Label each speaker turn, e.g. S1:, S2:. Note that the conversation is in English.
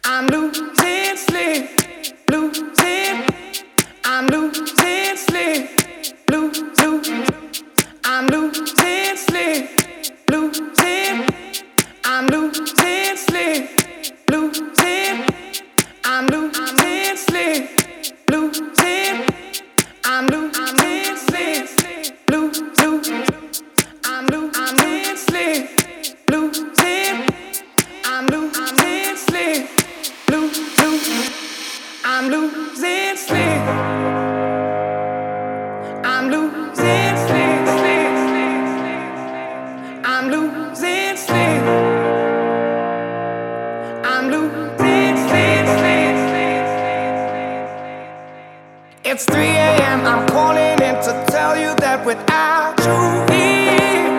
S1: I'm losing sleep, losing. I'm losing sleep, losing. I'm losing sleep, losing. I'm losing sleep, losing. I'm losing sleep, losing. I'm losing sleep, losing. I'm losing sleep, losing. I'm losing sleep, losing. I'm losing sleep. I'm losing sleep, sleep, sleep, sleep. I'm losing sleep. I'm losing sleep, sleep, sleep, sleep. It's 3 a.m. I'm calling in to tell you that without you here,